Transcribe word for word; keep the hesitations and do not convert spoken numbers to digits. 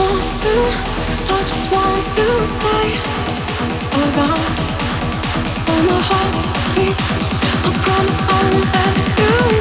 want to, I just want to stay around when my heart beats. I promise I won't let you